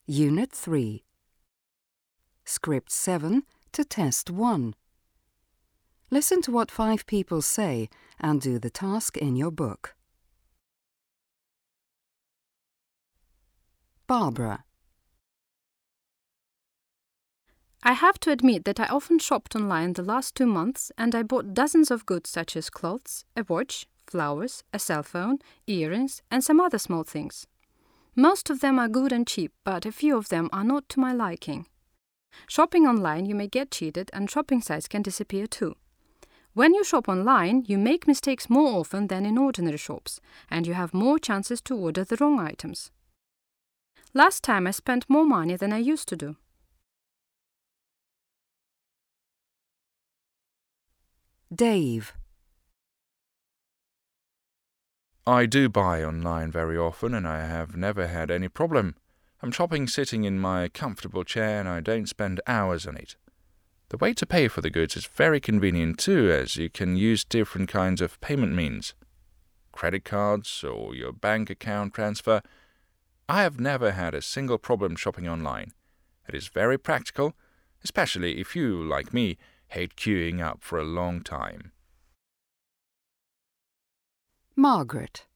Unit 3. Script 7 to Test 1. Listen to what 5 people say and do the task in your book. Barbara. I have to admit that I often shopped online the last 2 months and I bought dozens of goods such as clothes, a watch, flowers, a cell phone, earrings and some other small things. Most of them are good and cheap, but a few of them are not to my liking. Shopping online, you may get cheated and shopping sites can disappear too. When you shop online, you make mistakes more often than in ordinary shops and you have more chances to order the wrong items. Last time I spent more money than I used to do. Dave. I do buy online very often and I have never had any problem. I'm shopping sitting in my comfortable chair and I don't spend hours on it. The way to pay for the goods is very convenient too, as you can use different kinds of payment means. Credit cards or your bank account transfer. I have never had a single problem shopping online. It is very practical, especially if you, like me, hate queuing up for a long time. Margaret.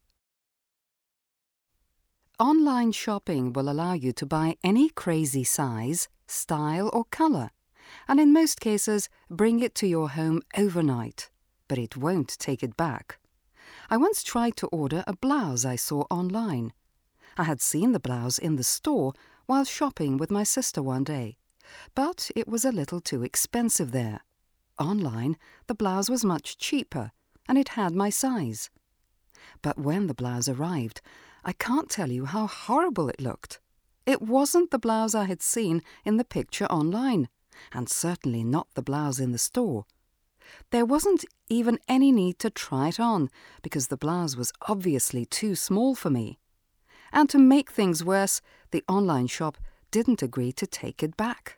Online shopping will allow you to buy any crazy size, style or colour, and in most cases bring it to your home overnight, but it won't take it back. I once tried to order a blouse I saw online. I had seen the blouse in the store while shopping with my sister one day, but it was a little too expensive there. Online, the blouse was much cheaper and it had my size. But when the blouse arrived, I can't tell you how horrible it looked. It wasn't the blouse I had seen in the picture online, and certainly not the blouse in the store. There wasn't even any need to try it on, because the blouse was obviously too small for me. And to make things worse, the online shop didn't agree to take it back.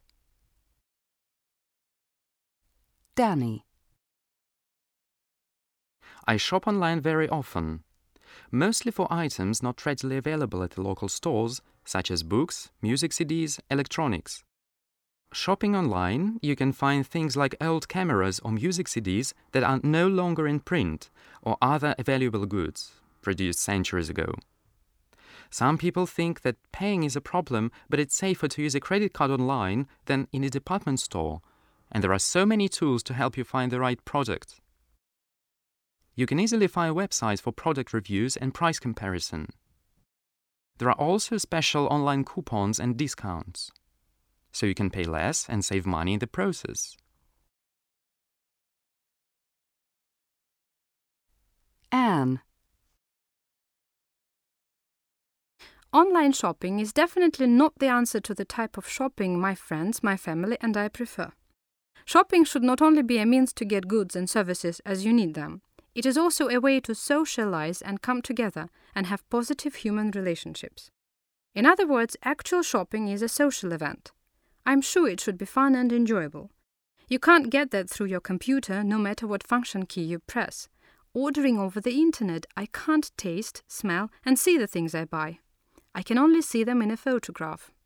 Danny. I shop online very often, mostly for items not readily available at the local stores, such as books, music CDs, electronics. Shopping online, you can find things like old cameras or music CDs that are no longer in print, or other valuable goods produced centuries ago. Some people think that paying is a problem, but it's safer to use a credit card online than in a department store, and there are so many tools to help you find the right product. You can easily find websites for product reviews and price comparison. There are also special online coupons and discounts, so you can pay less and save money in the process. Anne. Online shopping is definitely not the answer to the type of shopping my friends, my family and I prefer. Shopping should not only be a means to get goods and services as you need them. It is also a way to socialize and come together and have positive human relationships. In other words, actual shopping is a social event. I'm sure it should be fun and enjoyable. You can't get that through your computer, no matter what function key you press. Ordering over the internet, I can't taste, smell and see the things I buy. I can only see them in a photograph.